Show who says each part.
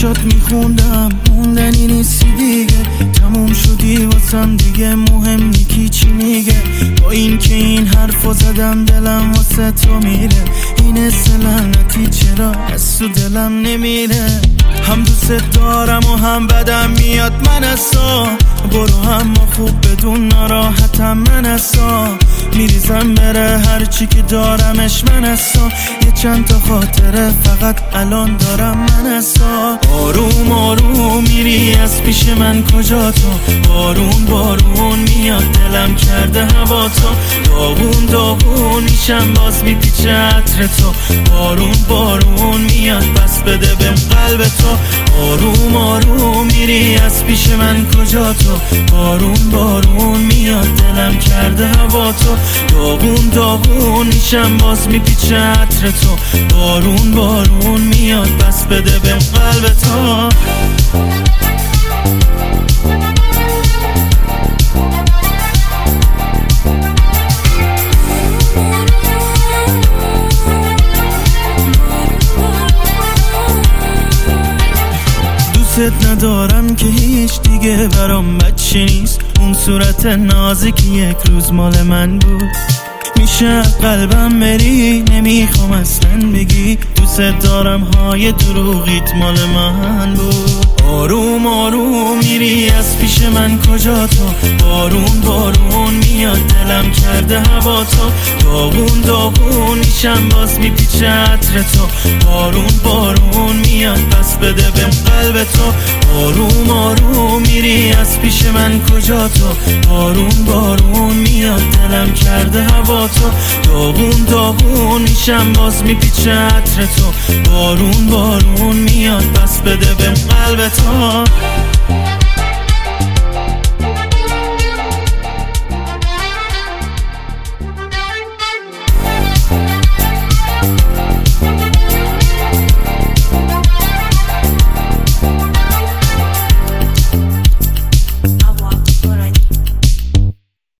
Speaker 1: براشات میخوندم موندنی نیستی دیگه، تموم شدی واسم دیگه، مهم نیکی چی میگه. با این که این حرفو زدم دلم واسه تو میره، این لعنتی چرا از تو دلم نمیره. هم دوست دارم و هم بدم میاد من اصلا، برو هم خوب بدون ناراحتم من اصلا، میریزم بره هرچی که دارمش من اصلا، یه چند تا خاطره فقط الان دارم من اصلا. آروم آروم میری از پیش من کجا تو، بارون بارون میاد دلم کرده هوا تو، داغون داغون میشم باز میپیچه عطر تو، بارون بارون میاد بس بده بهم قلب تو. آروم آروم میری از پیش من کجا تو، بارون بارون میاد دلم کرده هوا تو، داغون داغون میشم باز میپیچه عطر تو، بارون بارون میاد بس بده بهم قلب تو. دوست ندارم که هیچ دیگه برام بچه نیست، اون صورت نازکی یک روز مال من بود، میشه قلبم بری نمیخوام اصلا بگی، دوست دارم های دروغیت مال من بود. آروم آروم میری از پیش من کجا تو، بارون بارون میاد دلم کرده هوا تو، داغون داغون میشم باز میپیچه عطر تو، بارون بارون میاد پس بده بهم قلب تو. آروم آروم میری از پیش من کجا تو، بارون بارون میاد دلم کرده هوا تو، داغون داغون میشم باز میپیچه عطر تو، بارون بارون میاد پس بده بهم قلب تو.